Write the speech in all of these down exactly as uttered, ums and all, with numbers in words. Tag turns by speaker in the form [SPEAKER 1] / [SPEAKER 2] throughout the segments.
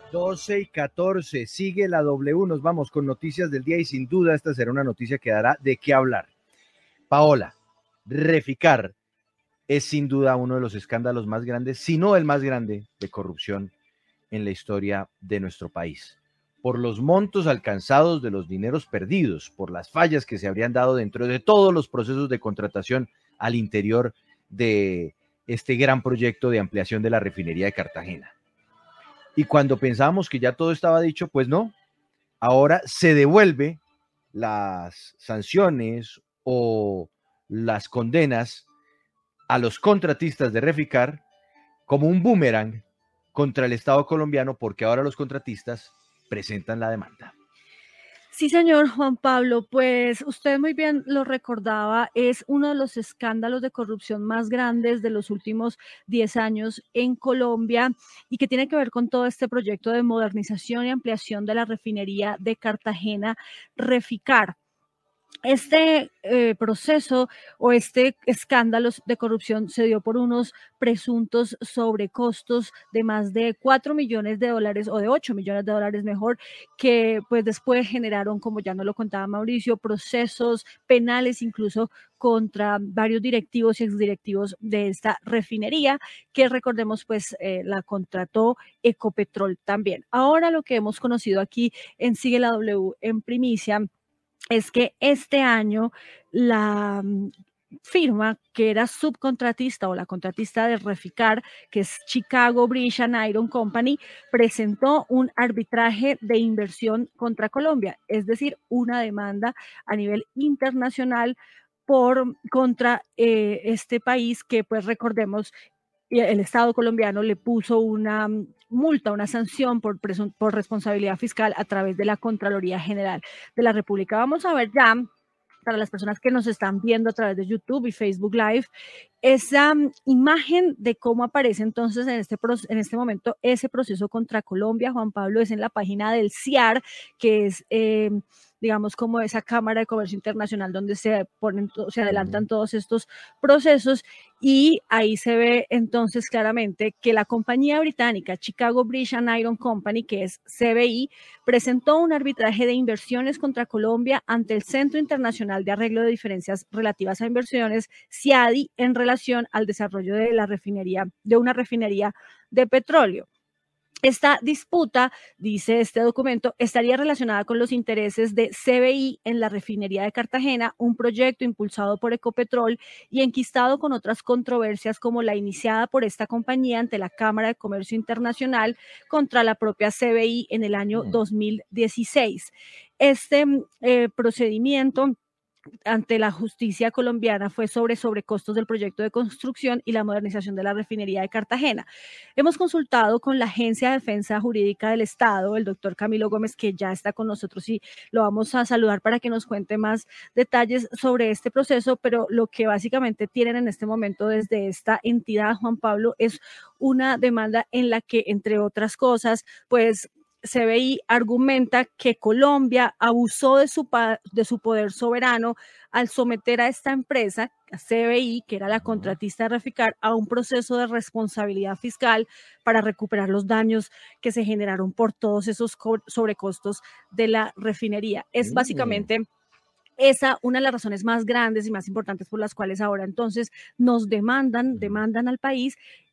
[SPEAKER 1] doce y catorce, sigue la W, nos vamos con noticias del día y sin duda esta será una noticia que dará de qué hablar. Paola, Reficar es sin duda uno de los escándalos más grandes, si no el más grande, de corrupción en la historia de nuestro país. Por los montos alcanzados de los dineros perdidos, por las fallas que se habrían dado dentro de todos los procesos de contratación al interior de este gran proyecto de ampliación de la refinería de Cartagena. Y cuando pensábamos que ya todo estaba dicho, pues no, ahora se devuelve las sanciones o las condenas a los contratistas de Reficar como un boomerang contra el Estado colombiano, porque ahora los contratistas presentan la demanda.
[SPEAKER 2] Sí, señor Juan Pablo, pues usted muy bien lo recordaba, es uno de los escándalos de corrupción más grandes de los últimos diez años en Colombia y que tiene que ver con todo este proyecto de modernización y ampliación de la refinería de Cartagena, Reficar. Este eh, proceso o este escándalo de corrupción se dio por unos presuntos sobrecostos de más de cuatro millones de dólares o de ocho millones de dólares mejor, que pues después generaron, como ya nos lo contaba Mauricio, procesos penales incluso contra varios directivos y exdirectivos de esta refinería, que recordemos pues eh, la contrató Ecopetrol también. Ahora lo que hemos conocido aquí en Sigue la W en primicia es que este año la firma que era subcontratista o la contratista de Reficar, que es Chicago Bridge and Iron Company, presentó un arbitraje de inversión contra Colombia, es decir, una demanda a nivel internacional por contra eh, este país que, pues recordemos, el Estado colombiano le puso una multa, una sanción por, por responsabilidad fiscal a través de la Contraloría General de la República. Vamos a ver ya, para las personas que nos están viendo a través de YouTube y Facebook Live, esa um, imagen de cómo aparece entonces en este, en este momento ese proceso contra Colombia. Juan Pablo, es en la página del C I A R, que es... Eh, digamos, como esa Cámara de Comercio Internacional donde se ponen, se adelantan todos estos procesos, y ahí se ve entonces claramente que la compañía británica Chicago Bridge and Iron Company, que es C B I, presentó un arbitraje de inversiones contra Colombia ante el Centro Internacional de Arreglo de Diferencias Relativas a Inversiones, C I A D I, en relación al desarrollo de la refinería, de una refinería de petróleo. Esta disputa, dice este documento, estaría relacionada con los intereses de C B I en la refinería de Cartagena, un proyecto impulsado por Ecopetrol y enquistado con otras controversias como la iniciada por esta compañía ante la Cámara de Comercio Internacional contra la propia C B I en el año dos mil dieciséis. Este eh, procedimiento ante la justicia colombiana fue sobre sobrecostos del proyecto de construcción y la modernización de la refinería de Cartagena. Hemos consultado con la Agencia de Defensa Jurídica del Estado, el doctor Camilo Gómez, que ya está con nosotros y lo vamos a saludar para que nos cuente más detalles sobre este proceso, pero lo que básicamente tienen en este momento desde esta entidad, Juan Pablo, es una demanda en la que, entre otras cosas, pues C B I argumenta que Colombia abusó de su, de su poder soberano al someter a esta empresa, a C B I, que era la contratista de Reficar, a un proceso de responsabilidad fiscal para recuperar los daños que se generaron por todos esos sobrecostos de la refinería. Es básicamente esa una de las razones más grandes y más importantes por las cuales ahora entonces nos demandan, demandan al país.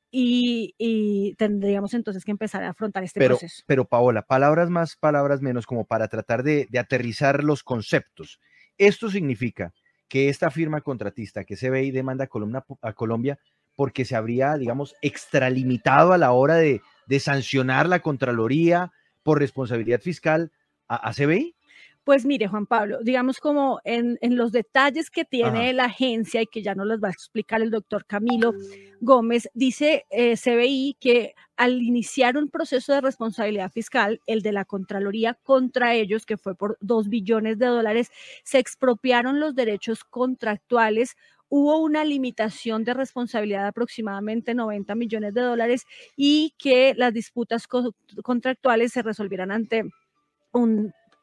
[SPEAKER 2] Y, y tendríamos entonces que empezar a afrontar este
[SPEAKER 1] pero,
[SPEAKER 2] proceso.
[SPEAKER 1] Pero Paola, palabras más, palabras menos, como para tratar de, de aterrizar los conceptos. Esto significa que esta firma contratista, que C B I, demanda a, Colombia, a Colombia porque se habría, digamos, extralimitado a la hora de, de sancionar la Contraloría por responsabilidad fiscal a, a C B I.
[SPEAKER 2] Pues mire, Juan Pablo, digamos como en, en los detalles que tiene Ajá. la agencia y que ya nos los va a explicar el doctor Camilo Gómez, dice eh, C B I que al iniciar un proceso de responsabilidad fiscal, el de la Contraloría contra ellos, que fue por dos billones de dólares, se expropiaron los derechos contractuales, hubo una limitación de responsabilidad de aproximadamente noventa millones de dólares y que las disputas co- contractuales se resolvieran ante un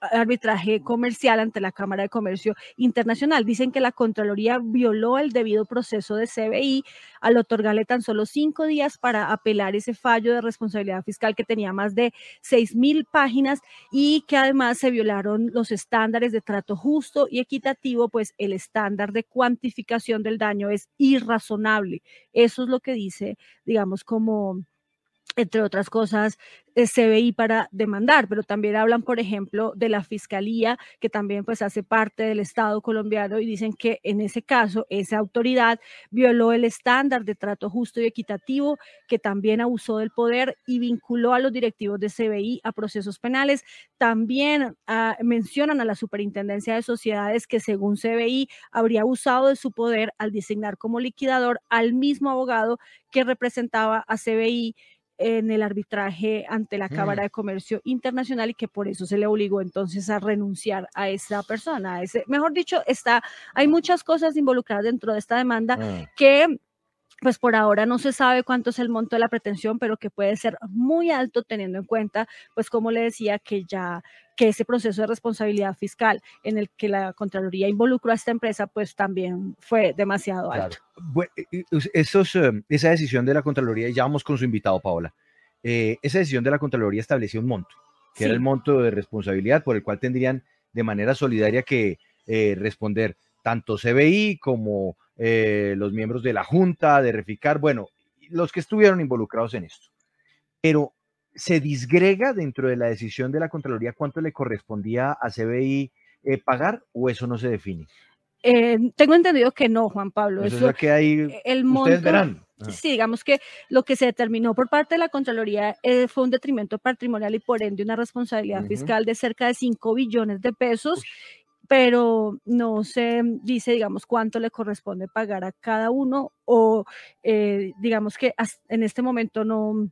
[SPEAKER 2] arbitraje comercial ante la Cámara de Comercio Internacional. Dicen que la Contraloría violó el debido proceso de C B I al otorgarle tan solo cinco días para apelar ese fallo de responsabilidad fiscal que tenía más de seis mil páginas y que además se violaron los estándares de trato justo y equitativo, pues el estándar de cuantificación del daño es irrazonable. Eso es lo que dice, digamos, como entre otras cosas, C B I para demandar, pero también hablan, por ejemplo, de la Fiscalía, que también pues hace parte del Estado colombiano, y dicen que en ese caso esa autoridad violó el estándar de trato justo y equitativo, que también abusó del poder y vinculó a los directivos de C B I a procesos penales. También uh, mencionan a la Superintendencia de Sociedades, que según C B I habría abusado de su poder al designar como liquidador al mismo abogado que representaba a C B I en el arbitraje ante la Cámara de Comercio Internacional, y que por eso se le obligó entonces a renunciar a esa persona. A ese, mejor dicho, está, hay muchas cosas involucradas dentro de esta demanda ah. que pues por ahora no se sabe cuánto es el monto de la pretensión, pero que puede ser muy alto teniendo en cuenta, pues como le decía, que ya que ese proceso de responsabilidad fiscal en el que la Contraloría involucró a esta empresa, pues también fue demasiado alto.
[SPEAKER 1] Claro. Bueno, esos, esa decisión de la Contraloría, y ya vamos con su invitado, Paola, eh, esa decisión de la Contraloría estableció un monto, que sí. era el monto de responsabilidad por el cual tendrían de manera solidaria que eh, responder tanto C B I como eh, los miembros de la Junta, de Reficar, bueno, los que estuvieron involucrados en esto. Pero ¿se disgrega dentro de la decisión de la Contraloría cuánto le correspondía a C B I eh, pagar, o eso no se define?
[SPEAKER 2] Eh, tengo entendido que no, Juan Pablo.
[SPEAKER 1] Pues
[SPEAKER 2] eso,
[SPEAKER 1] eso que hay,
[SPEAKER 2] el
[SPEAKER 1] ustedes
[SPEAKER 2] monto,
[SPEAKER 1] verán.
[SPEAKER 2] Sí, digamos que lo que se determinó por parte de la Contraloría eh, fue un detrimento patrimonial y por ende una responsabilidad uh-huh. fiscal de cerca de cinco billones de pesos. Uy. Pero no se dice, digamos, cuánto le corresponde pagar a cada uno, o eh, digamos que en este momento no,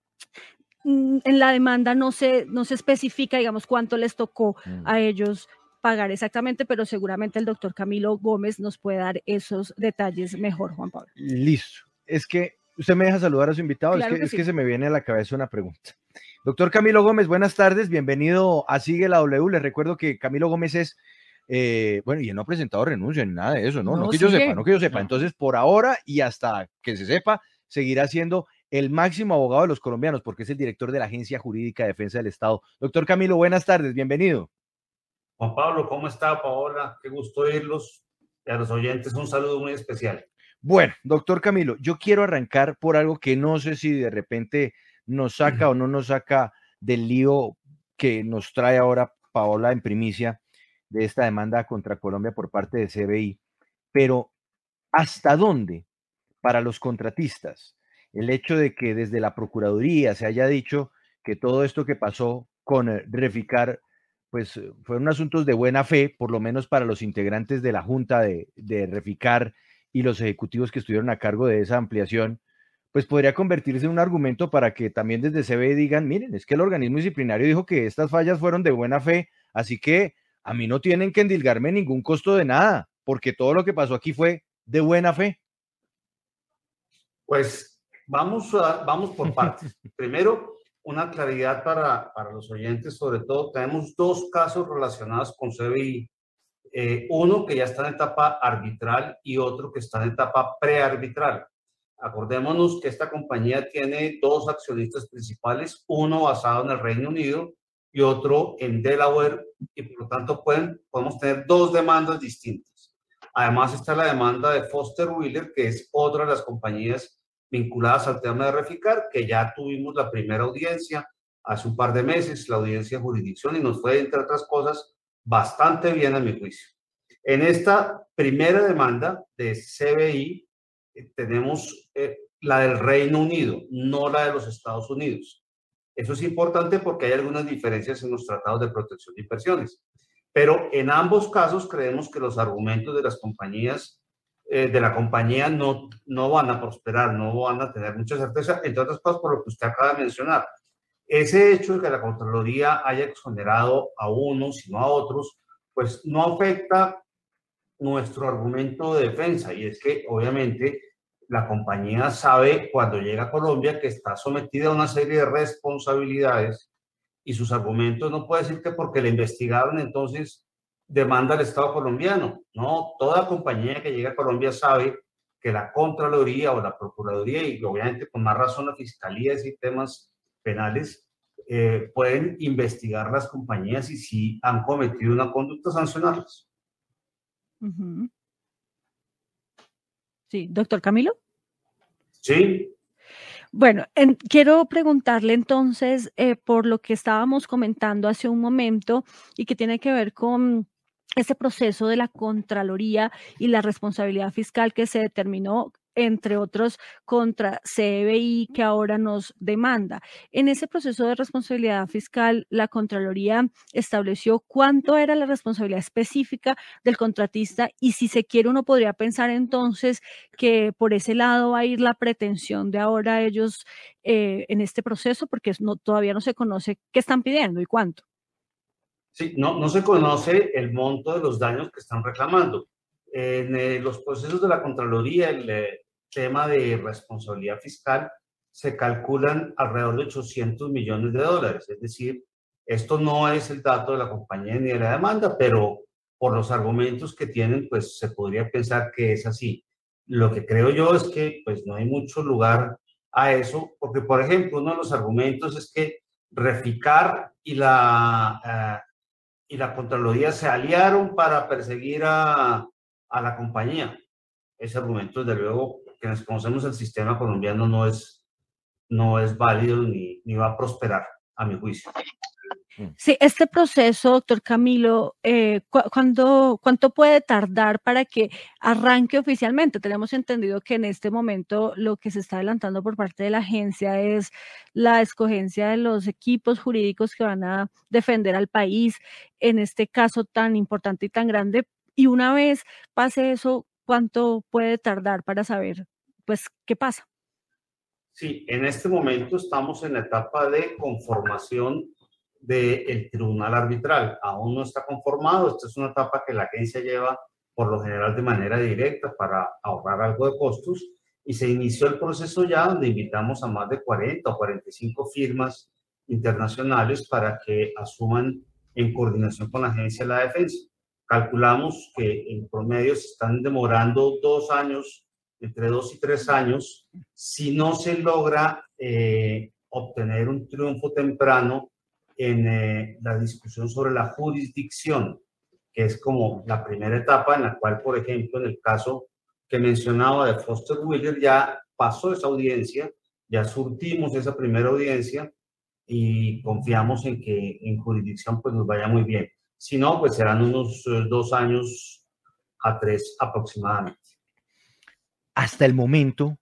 [SPEAKER 2] en la demanda no se, no se especifica, digamos, cuánto les tocó mm. a ellos pagar exactamente, pero seguramente el doctor Camilo Gómez nos puede dar esos detalles mejor, Juan Pablo.
[SPEAKER 1] Listo. Es que usted me deja saludar a su invitado, claro es, que, que es sí. que se me viene a la cabeza una pregunta. Doctor Camilo Gómez, buenas tardes, bienvenido a Sigue la W. Les recuerdo que Camilo Gómez es Eh, bueno, y él no ha presentado renuncia ni nada de eso, ¿no? No, no que sigue. yo sepa, no que yo sepa. Entonces, por ahora y hasta que se sepa, seguirá siendo el máximo abogado de los colombianos, porque es el director de la Agencia Jurídica de Defensa del Estado. Doctor Camilo, buenas tardes, bienvenido.
[SPEAKER 3] Juan Pablo, ¿cómo está, Paola? Qué gusto oírlos. Y a los oyentes un saludo muy especial.
[SPEAKER 1] Bueno, doctor Camilo, yo quiero arrancar por algo que no sé si de repente nos saca o no nos saca del lío que nos trae ahora Paola en primicia, de esta demanda contra Colombia por parte de C B I, pero ¿hasta dónde para los contratistas el hecho de que desde la Procuraduría se haya dicho que todo esto que pasó con Reficar, pues fueron asuntos de buena fe, por lo menos para los integrantes de la Junta de, de Reficar y los ejecutivos que estuvieron a cargo de esa ampliación, pues podría convertirse en un argumento para que también desde C B I digan, miren, es que el organismo disciplinario dijo que estas fallas fueron de buena fe, así que a mí no tienen que endilgarme ningún costo de nada, porque todo lo que pasó aquí fue de buena fe.
[SPEAKER 3] Pues vamos, a, vamos por partes. Primero, una claridad para, para los oyentes, sobre todo, tenemos dos casos relacionados con C B I. Eh, uno que ya está en etapa arbitral y otro que está en etapa prearbitral. Acordémonos que esta compañía tiene dos accionistas principales, uno basado en el Reino Unido y otro en Delaware, y por lo tanto pueden, podemos tener dos demandas distintas. Además está la demanda de Foster Wheeler, que es otra de las compañías vinculadas al tema de Reficar, que ya tuvimos la primera audiencia hace un par de meses, la audiencia de jurisdicción, y nos fue, entre otras cosas, bastante bien a mi juicio. En esta primera demanda de C B I eh, tenemos eh, la del Reino Unido, no la de los Estados Unidos. Eso es importante porque hay algunas diferencias en los tratados de protección de inversiones. Pero en ambos casos creemos que los argumentos de las compañías, eh, de la compañía no, no van a prosperar, no van a tener mucha certeza, entre otras cosas por lo que usted acaba de mencionar. Ese hecho de que la Contraloría haya exonerado a unos y no a otros, pues no afecta nuestro argumento de defensa, y es que obviamente la compañía sabe cuando llega a Colombia que está sometida a una serie de responsabilidades y sus argumentos, no puede decir que porque le investigaron entonces demanda al Estado colombiano. No, toda compañía que llega a Colombia sabe que la Contraloría o la Procuraduría, y obviamente con más razón la Fiscalía y temas penales, eh, pueden investigar las compañías y si han cometido una conducta, sancionarlas.
[SPEAKER 2] Uh-huh. Sí, doctor Camilo.
[SPEAKER 3] Sí.
[SPEAKER 2] Bueno, en, quiero preguntarle entonces eh, por lo que estábamos comentando hace un momento y que tiene que ver con ese proceso de la Contraloría y la responsabilidad fiscal que se determinó, entre otros, contra C B I, que ahora nos demanda. En ese proceso de responsabilidad fiscal, la Contraloría estableció cuánto era la responsabilidad específica del contratista y si se quiere uno podría pensar entonces que por ese lado va a ir la pretensión de ahora ellos eh, en este proceso, porque no, todavía no se conoce qué están pidiendo y cuánto.
[SPEAKER 3] Sí, no, no se conoce el monto de los daños que están reclamando. En eh, los procesos de la Contraloría, el eh, tema de responsabilidad fiscal, se calculan alrededor de ochocientos millones de dólares. Es decir, esto no es el dato de la compañía ni de la demanda, pero por los argumentos que tienen, pues se podría pensar que es así. Lo que creo yo es que pues no hay mucho lugar a eso, porque por ejemplo, uno de los argumentos es que Reficar y la... Uh, y la Contraloría se aliaron para perseguir a, a la compañía. Ese argumento, desde luego, quienes conocemos el sistema colombiano, no es, no es válido ni, ni va a prosperar, a mi juicio.
[SPEAKER 2] Sí, este proceso, doctor Camilo, eh, cu ¿cuándo, ¿cuánto puede tardar para que arranque oficialmente? Tenemos entendido que en este momento lo que se está adelantando por parte de la agencia es la escogencia de los equipos jurídicos que van a defender al país en este caso tan importante y tan grande. Y una vez pase eso, ¿cuánto puede tardar para saber, pues, qué pasa?
[SPEAKER 3] Sí, en este momento estamos en la etapa de conformación del tribunal arbitral. Aún no está conformado. Esta es una etapa que la agencia lleva por lo general de manera directa para ahorrar algo de costos, y se inició el proceso ya, donde invitamos a más de cuarenta o cuarenta y cinco firmas internacionales para que asuman en coordinación con la agencia de la defensa. Calculamos que en promedio se están demorando dos años, entre dos y tres años, si no se logra eh, obtener un triunfo temprano en eh, la discusión sobre la jurisdicción, que es como la primera etapa en la cual, por ejemplo, en el caso que mencionaba de Foster Wheeler, ya pasó esa audiencia, ya surtimos esa primera audiencia y confiamos en que en jurisdicción pues nos vaya muy bien. Si no, pues serán unos eh, dos años a tres aproximadamente.
[SPEAKER 1] Hasta el momento,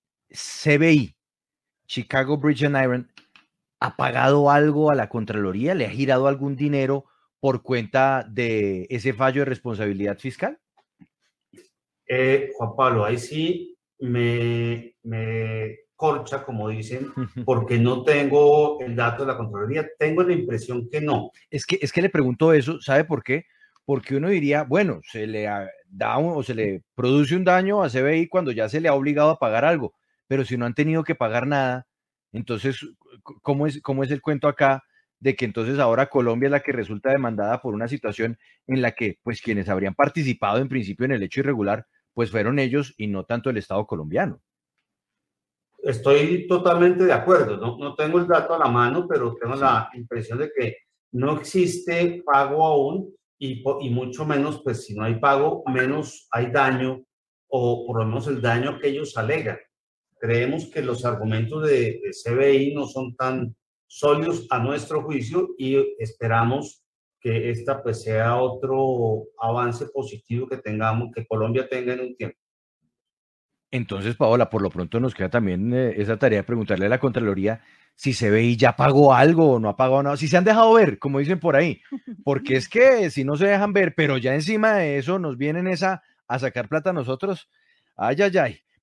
[SPEAKER 1] C B I, Chicago Bridge and Iron, ¿ha pagado algo a la Contraloría? ¿Le ha girado algún dinero por cuenta de ese fallo de responsabilidad fiscal?
[SPEAKER 3] Eh, Juan Pablo, ahí sí me, me corcha, como dicen, porque no tengo el dato de la Contraloría. Tengo la impresión que no.
[SPEAKER 1] Es que, es que le pregunto eso, ¿sabe por qué? Porque uno diría, bueno, se le da un, o se le produce un daño a C B I cuando ya se le ha obligado a pagar algo, pero si no han tenido que pagar nada, entonces, ¿cómo es, cómo es el cuento acá de que entonces ahora Colombia es la que resulta demandada por una situación en la que, pues, quienes habrían participado en principio en el hecho irregular, pues fueron ellos y no tanto el Estado colombiano?
[SPEAKER 3] Estoy totalmente de acuerdo. No, no tengo el dato a la mano, pero tengo sí. la impresión de que no existe pago aún y, y mucho menos, pues, si no hay pago, menos hay daño, o por lo menos el daño que ellos alegan. Creemos que los argumentos de, de C B I no son tan sólidos a nuestro juicio y esperamos que esta pues sea otro avance positivo que tengamos, que Colombia tenga en un tiempo.
[SPEAKER 1] Entonces, Paola, por lo pronto nos queda también eh, esa tarea de preguntarle a la Contraloría si C B I ya pagó algo o no ha pagado nada, si se han dejado ver, como dicen por ahí, porque es que si no se dejan ver, pero ya encima de eso nos vienen esa a sacar plata a nosotros, ay, ay, ay.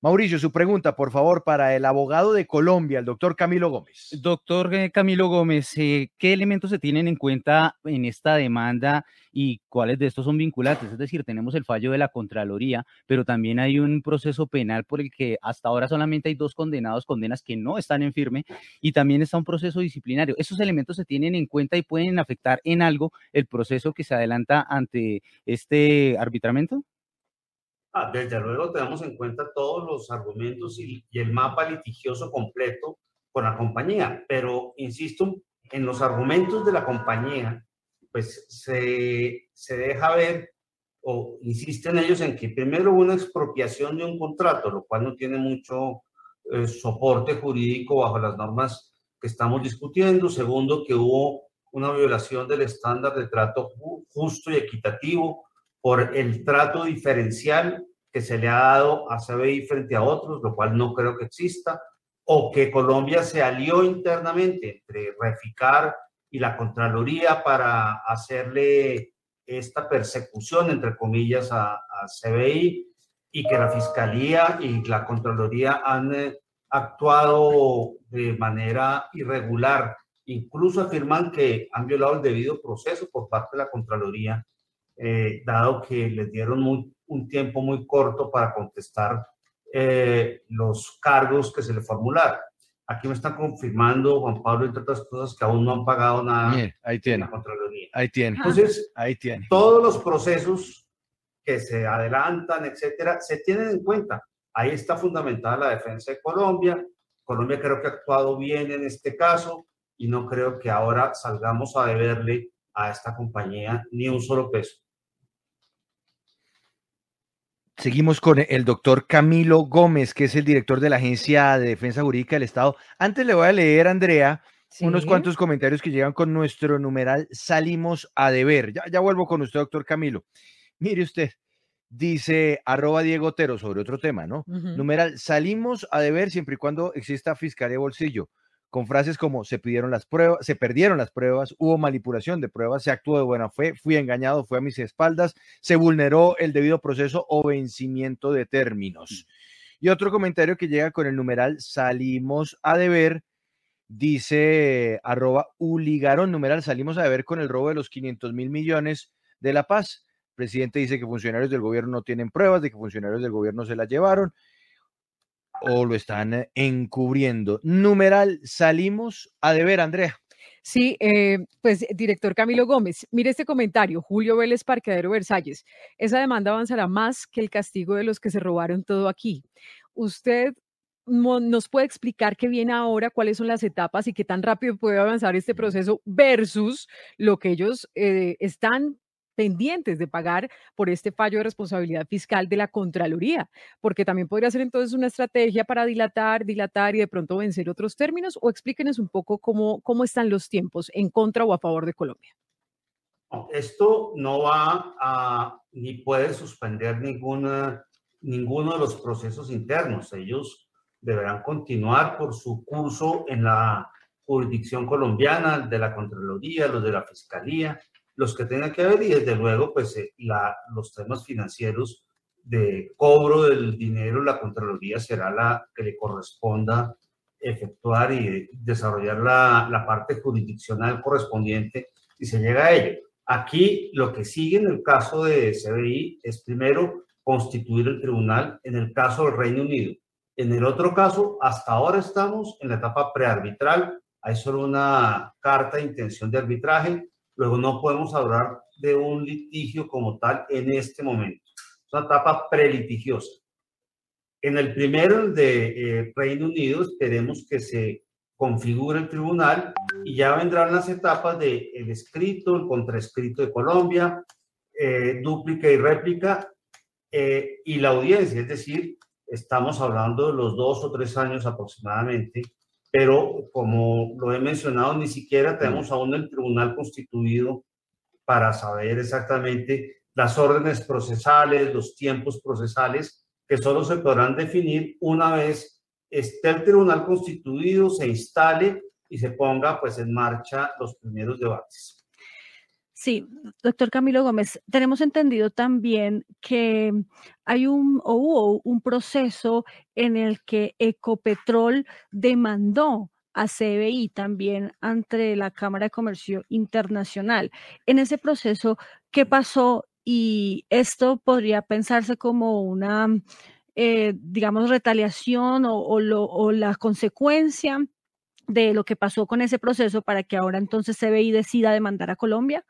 [SPEAKER 1] Mauricio, su pregunta, por favor, para el abogado de Colombia, el doctor Camilo Gómez.
[SPEAKER 4] Doctor eh, Camilo Gómez, eh, ¿qué elementos se tienen en cuenta en esta demanda y cuáles de estos son vinculantes? Es decir, tenemos el fallo de la Contraloría, pero también hay un proceso penal por el que hasta ahora solamente hay dos condenados, condenas que no están en firme, y también está un proceso disciplinario. ¿Esos elementos se tienen en cuenta y pueden afectar en algo el proceso que se adelanta ante este arbitramiento?
[SPEAKER 3] Ah, desde luego tenemos en cuenta todos los argumentos y, y el mapa litigioso completo con la compañía, pero insisto, en los argumentos de la compañía, pues se, se deja ver o insisten ellos en que primero hubo una expropiación de un contrato, lo cual no tiene mucho eh, soporte jurídico bajo las normas que estamos discutiendo. Segundo, que hubo una violación del estándar de trato ju- justo y equitativo por el trato diferencial que se le ha dado a C B I frente a otros, lo cual no creo que exista, o que Colombia se alió internamente entre Reficar y la Contraloría para hacerle esta persecución, entre comillas, a, a C B I, y que la Fiscalía y la Contraloría han eh, actuado de manera irregular. Incluso afirman que han violado el debido proceso por parte de la Contraloría, eh, dado que les dieron muy, un tiempo muy corto para contestar eh, los cargos que se le formularon. Aquí me están confirmando, Juan Pablo, entre otras cosas, que aún no han pagado nada.
[SPEAKER 1] Bien, ahí tiene.
[SPEAKER 3] En la Contraloría.
[SPEAKER 1] Ahí tiene.
[SPEAKER 3] Entonces,
[SPEAKER 1] ahí tiene.
[SPEAKER 3] Todos los procesos que se adelantan, etcétera, se tienen en cuenta. Ahí está fundamentada la defensa de Colombia. Colombia creo que ha actuado bien en este caso y no creo que ahora salgamos a deberle a esta compañía ni un solo peso.
[SPEAKER 1] Seguimos con el doctor Camilo Gómez, que es el director de la Agencia de Defensa Jurídica del Estado. Antes le voy a leer, Andrea, sí, unos cuantos comentarios que llegan con nuestro numeral Salimos a Deber. Ya, ya vuelvo con usted, doctor Camilo. Mire usted, dice arroba Diego Otero sobre otro tema, ¿no? Uh-huh. Numeral, salimos a deber siempre y cuando exista fiscalía de bolsillo, con frases como se pidieron las pruebas, se perdieron las pruebas, hubo manipulación de pruebas, se actuó de buena fe, fui engañado, fue a mis espaldas, se vulneró el debido proceso o vencimiento de términos. Y otro comentario que llega con el numeral salimos a deber, dice arroba Uligaron, numeral, salimos a deber con el robo de los quinientos mil millones de La Paz. El presidente dice que funcionarios del gobierno no tienen pruebas de que funcionarios del gobierno se las llevaron o lo están encubriendo. Numeral, salimos a deber, Andrea.
[SPEAKER 5] Sí, eh, pues director Camilo Gómez, mire este comentario, Julio Vélez, Parqueadero Versalles. Esa demanda avanzará más que el castigo de los que se robaron todo aquí. Usted nos puede explicar qué viene ahora, cuáles son las etapas y qué tan rápido puede avanzar este proceso versus lo que ellos eh, están pendientes de pagar por este fallo de responsabilidad fiscal de la Contraloría, porque también podría ser entonces una estrategia para dilatar, dilatar y de pronto vencer otros términos, o explíquenos un poco cómo, cómo están los tiempos en contra o a favor de Colombia.
[SPEAKER 3] Esto no va a, ni puede suspender ninguna, ninguno de los procesos internos. Ellos deberán continuar por su curso en la jurisdicción colombiana, de la Contraloría, los de la Fiscalía, los que tengan que ver, y desde luego pues eh, la, los temas financieros de cobro del dinero, la Contraloría será la que le corresponda efectuar y desarrollar la, la parte jurisdiccional correspondiente y se llega a ello. Aquí lo que sigue en el caso de C B I es primero constituir el tribunal en el caso del Reino Unido. En el otro caso, hasta ahora estamos en la etapa prearbitral, hay solo una carta de intención de arbitraje. Luego no podemos hablar de un litigio como tal en este momento. Es una etapa prelitigiosa. En el primero, el de eh, Reino Unido, esperemos que se configure el tribunal y ya vendrán las etapas de el escrito, el contraescrito de Colombia, eh, dúplica y réplica eh, y la audiencia. Es decir, estamos hablando de los dos o tres años aproximadamente. Pero como lo he mencionado, ni siquiera tenemos aún el tribunal constituido para saber exactamente las órdenes procesales, los tiempos procesales, que solo se podrán definir una vez esté el tribunal constituido, se instale y se ponga pues en marcha los primeros debates.
[SPEAKER 2] Sí, doctor Camilo Gómez, tenemos entendido también que hay un o hubo un proceso en el que Ecopetrol demandó a C B I también ante la Cámara de Comercio Internacional. En ese proceso, ¿qué pasó? Y esto podría pensarse como una, eh, digamos, retaliación o, o lo- o la consecuencia de lo que pasó con ese proceso para que ahora entonces C B I decida demandar a Colombia.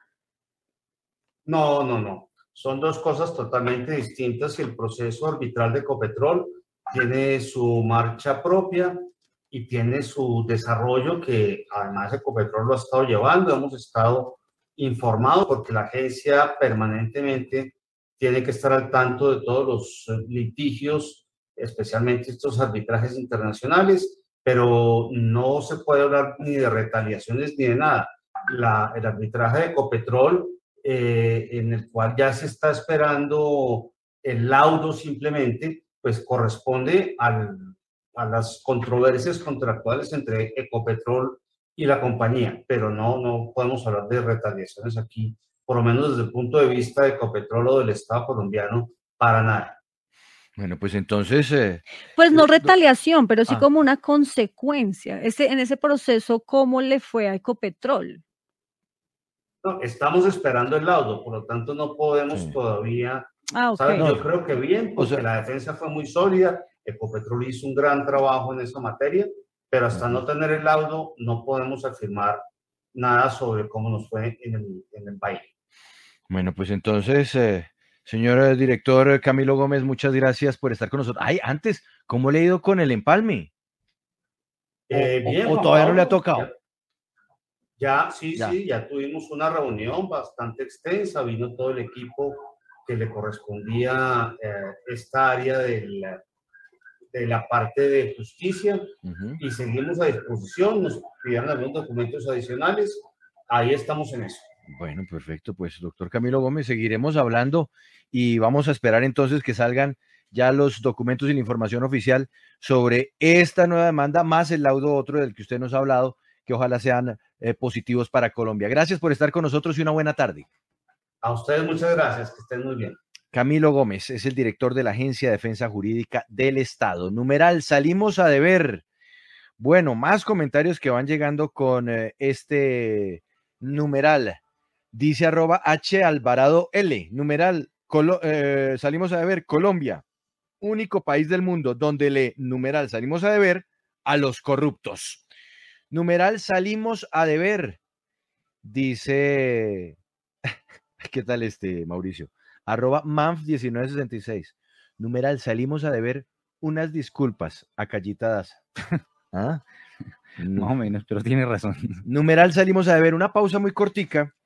[SPEAKER 3] No, no, no. Son dos cosas totalmente distintas y el proceso arbitral de Ecopetrol tiene su marcha propia y tiene su desarrollo que además Ecopetrol lo ha estado llevando. Hemos estado informados porque la agencia permanentemente tiene que estar al tanto de todos los litigios, especialmente estos arbitrajes internacionales, pero no se puede hablar ni de retaliaciones ni de nada. La, el arbitraje de Ecopetrol Eh, en el cual ya se está esperando el laudo simplemente, pues corresponde al, a las controversias contractuales entre Ecopetrol y la compañía, pero no, no podemos hablar de retaliaciones aquí, por lo menos desde el punto de vista de Ecopetrol o del Estado colombiano, para nada.
[SPEAKER 1] Bueno, pues entonces, eh,
[SPEAKER 2] Pues no
[SPEAKER 1] eh, do-
[SPEAKER 2] retaliación, pero sí
[SPEAKER 1] ah,
[SPEAKER 2] como una consecuencia. Ese, en ese proceso, ¿cómo le fue a Ecopetrol?
[SPEAKER 3] No, estamos esperando el laudo, por lo tanto no podemos
[SPEAKER 1] sí.
[SPEAKER 3] todavía,
[SPEAKER 2] Ah, ok.
[SPEAKER 3] ¿sabes?
[SPEAKER 1] No,
[SPEAKER 3] Yo creo que bien,
[SPEAKER 1] o
[SPEAKER 3] porque
[SPEAKER 1] sea,
[SPEAKER 3] la defensa fue muy sólida, Ecopetrol hizo un gran trabajo en esa materia, pero hasta
[SPEAKER 1] ujú.
[SPEAKER 3] no tener el laudo no podemos afirmar nada sobre cómo nos fue en el, en el baile.
[SPEAKER 1] Bueno, pues entonces, eh, señor eh, director Camilo Gómez, muchas gracias por estar con nosotros. Ay, antes, ¿cómo le ha ido con el empalme? ¿O,
[SPEAKER 3] Eh,
[SPEAKER 1] o-
[SPEAKER 3] bien,
[SPEAKER 1] o
[SPEAKER 3] Juan
[SPEAKER 1] todavía no le ha
[SPEAKER 3] Pablo, ya,
[SPEAKER 1] tocado?
[SPEAKER 3] ya, sí,
[SPEAKER 1] Ya.
[SPEAKER 3] sí, ya tuvimos una reunión bastante extensa, vino todo el equipo que le correspondía eh, esta área del de la parte de justicia
[SPEAKER 1] Ujú.
[SPEAKER 3] y seguimos a disposición, nos pidieron algunos documentos adicionales, ahí estamos en eso.
[SPEAKER 1] Bueno, perfecto. Pues, doctor Camilo Gómez, seguiremos hablando y vamos a esperar entonces que salgan ya los documentos y la información oficial sobre esta nueva demanda, más el laudo otro del que usted nos ha hablado, que ojalá sean eh, positivos para Colombia. Gracias por estar con nosotros y una buena tarde.
[SPEAKER 3] A ustedes muchas gracias, que estén muy bien.
[SPEAKER 1] Camilo Gómez es el director de la Agencia de Defensa Jurídica del Estado. Numeral, salimos a deber. Bueno, más comentarios que van llegando con eh, este numeral. Dice arroba H Alvarado L, numeral, Colo eh, salimos a deber, Colombia, único país del mundo donde le, numeral, salimos a deber a los corruptos. Numeral, salimos a deber, dice, ¿qué tal este, Mauricio? Arroba Manf diecinueve sesenta y seis. Numeral, salimos a deber unas disculpas a Callita Daza. ¿Ah?
[SPEAKER 4] Más o menos, pero tiene razón.
[SPEAKER 1] Numeral, salimos a deber una pausa muy cortica